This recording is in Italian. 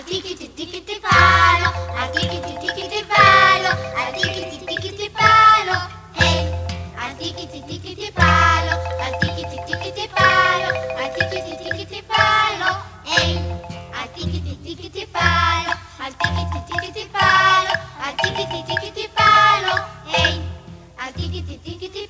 tikiti tikiti palo, a tikiti tikiti palo, a tikiti tikiti palo, hey, a tikiti tikiti palo, a tikiti tikiti palo, a tikiti tikiti palo, hey, a tikiti tikiti palo, a tikiti tikiti palo, a tikiti tikiti palo, hey, a tikiti tikiti